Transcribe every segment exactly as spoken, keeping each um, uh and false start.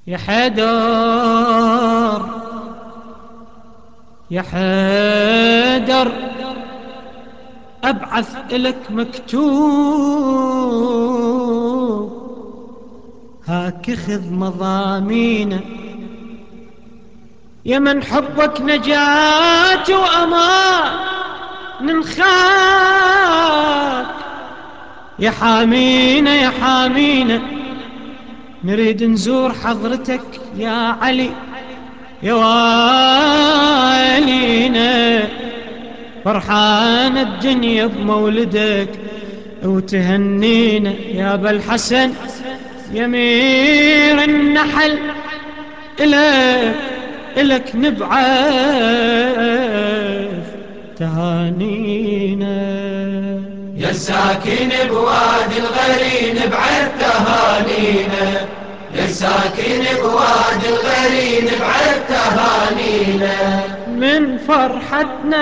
يا حيدر يا حيدر أبعث إلك مكتوب، هاك خذ مضامينه، يا من حبك نجاة وأمان، ننخاك يا حامينا يا حامينا، نريد نزور حضرتك يا علي يا والينا، فرحان الدنيا بمولدك وتهنينا يا ابا الحسن يا امير النحل، الك الك نبعث تهانينا. يا الساكن بوادي الغرين بعد تهانينا، يا الساكن بوادي الغرين بعد تهانينا، من فرحتنا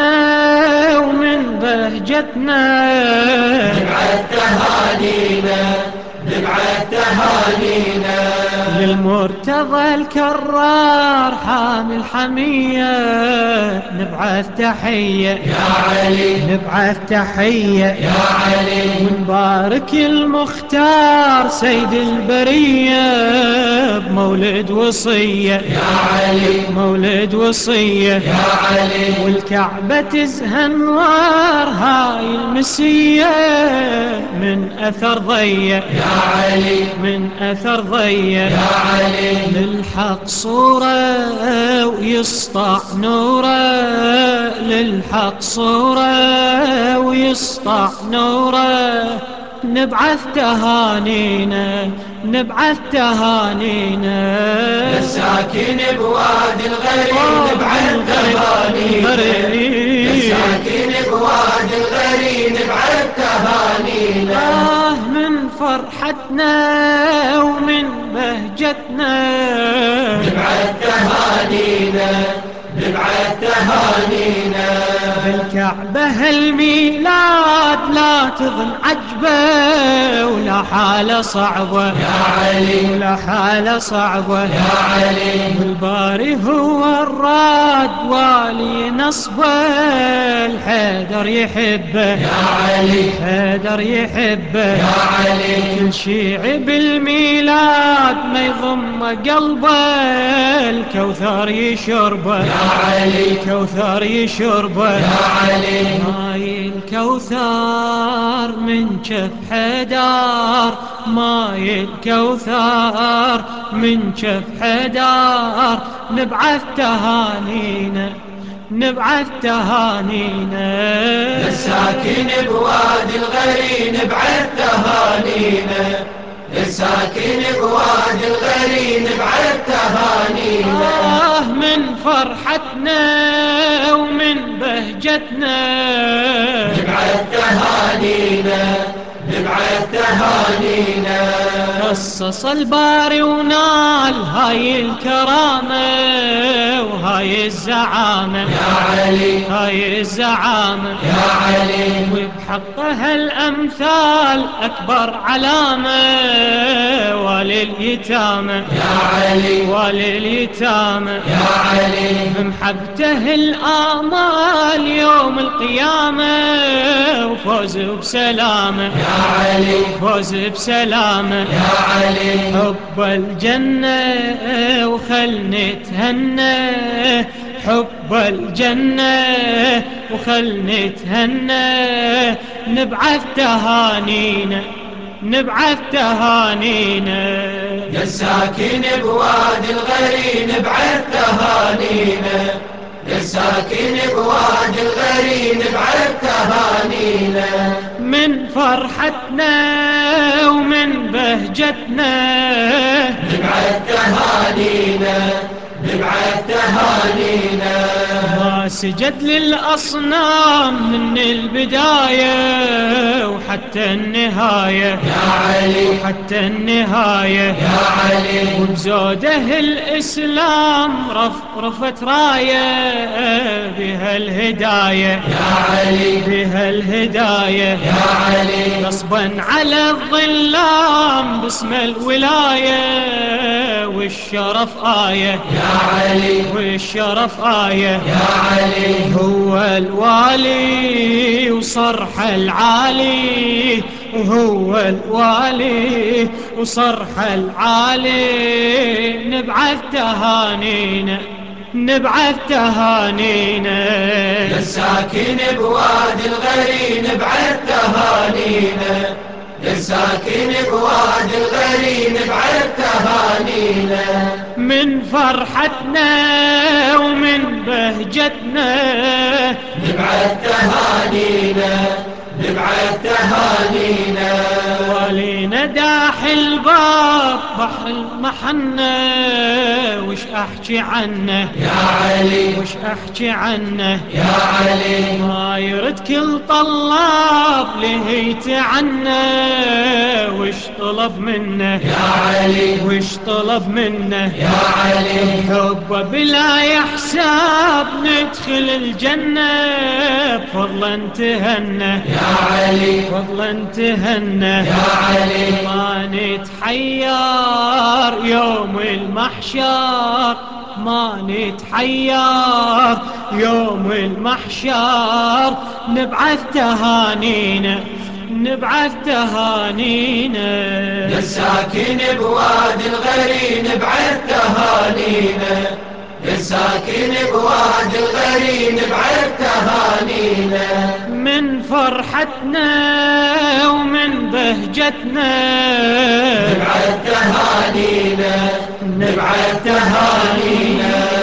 ومن بهجتنا نبعث تهانينا، نبعث تهانينا، للمرتضى الكرار حامي الحمية، نبعث تحية يا علي نبعث تحية يا علي، ونبارك المختار سيد البرية بمولد وصية، يا علي مولد وصية يا علي، والكعبة تزهى انوار هاي المسية من اثر ضية، يا علي من اثر ضية يا علي، للحق صورة ويسطع نوره، للحق صورة ويسطع نوره، نبعث تهانينا نبعث تهانينا. الساكن بوادي الغرين وادي بعد تهانينا، الغريب الساكن بوادي الغرين بعد تهانينا، آه من فرحتنا ومن بهجتنا نبعث تهانينا، نبعث تهانينا، بالكعبة الميلاد لا تظن عجبة ولا حالة صعبة، يا علي ولا حالة صعبة، يا علي، والباري هو الراد والي نصبه، الحيدر يحبه يا علي الحيدر يحبه، يا علي، كل شيعي بالميلاد ما يضم قلبه، الكوثر يشربه يا علي الكوثر يشربه، يا علي، ماي الكوثر من جف حدار، ماي الكوثر من جف حدار، نبعث تهانينا نبعث تهانينا. الساكن بوادي الغرين بعد تهانينا، الساكن بوادي الغرين بعد تهانينا، آه من فرحتنا ومن بهجتنا نبعث تهانينا، نبعث تهانينا، خصص الباري ونال هاي الكرامة وهاي الزعامة، يا علي هاي الزعامة يا علي، وبحقها الأمثال أكبر علامة، ولليتامى يا علي ولليتامى يا علي، بمحبته الآمال يوم القيامة، وفوز بسلامة يا علي وفوز بسلامة، يا علي، حب الجنة وخل نتهنى، حب الجنة وخل نتهنى، نبعث تهانينا نبعث تهانينا. يا الساكن بوادي الغرين بعد تهانينا، يا الساكن بوادي الغرين بعد تهانينا، من فرحتنا ومن بهجتنا نبعث تهانينا، نبعث تهانينا، ما سجد للأصنام من البداية وحتى النهاية، يا علي وحتى النهاية، يا علي، وبزوده الإسلام رفرفت راية بها الهداية، يا علي بها الهداية، يا علي، غصبا على الظلام باسم الولاية، والشرف آية يا علي والشرف آية يا علي هو الوالي وصرح العالي وهو الوالي وصرح العالي نبعث تهانينا نبعث تهانينا يا الساكن بوادي الغري نبعث تهانينا يا الساكن بوادي الغري نبعث تهانينا من فرحتنا ومن بهجتنا نبعث تهانينا نبعث تهانينا والينا داح الباب بحر المحنة وش احكي عنه يا علي وش احكي عنه يا علي ما يرد كل طلاب لهيت عنه وش طلب منه يا علي وش طلب منه يا علي حبه بلا يحساب ندخل الجنة بفضلا تهنى يا علي فضلا تهنى يا علي ما نتحير يوم المحشر ما نتحير يوم المحشر نبعث تهانينا نبعث تهانينا يا الساكن بوادي الغري نبعث تهانينا يا الساكن بوادي الغري نبعث تهانينا من فرحتنا ومن بهجتنا نبعث تهانينا نبعث تهانينا